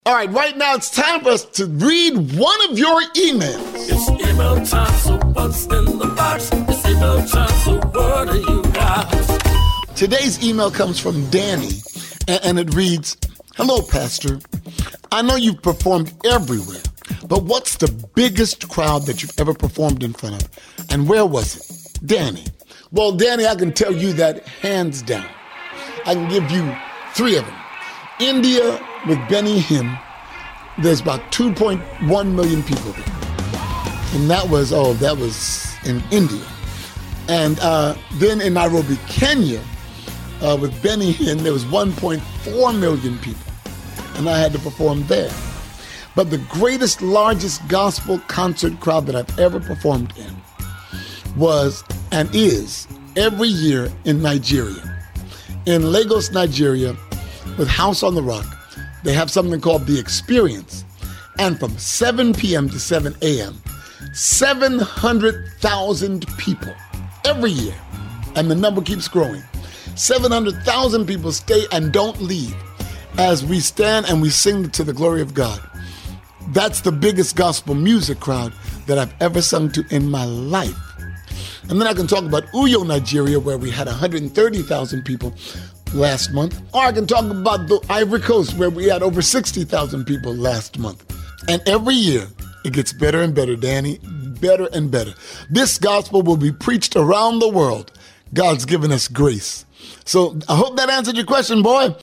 All right, right now it's time for us to read one of your emails. It's email time, so what's in the box? It's email time, so what do you got? Today's email comes from Danny, and it reads, "Hello, Pastor. I know you've performed everywhere, but what's the biggest crowd that you've ever performed in front of? And where was it?" Danny. Well, Danny, I can tell you that hands down. I can give you 3 of them. India with Benny Hinn, there's about 2.1 million people there. And that was in India. And then in Nairobi, Kenya, with Benny Hinn, there was 1.4 million people. And I had to perform there. But the greatest, largest gospel concert crowd that I've ever performed in was and is every year in Nigeria. In Lagos, Nigeria, with House on the Rock, they have something called The Experience. And from 7 p.m. to 7 a.m., 700,000 people every year. And the number keeps growing. 700,000 people stay and don't leave as we stand and we sing to the glory of God. That's the biggest gospel music crowd that I've ever sung to in my life. And then I can talk about Uyo, Nigeria, where we had 130,000 people last month. Or I can talk about the Ivory Coast, where we had over 60,000 people last month. And every year, it gets better and better, Danny, better and better. This gospel will be preached around the world. God's given us grace. So I hope that answered your question, boy.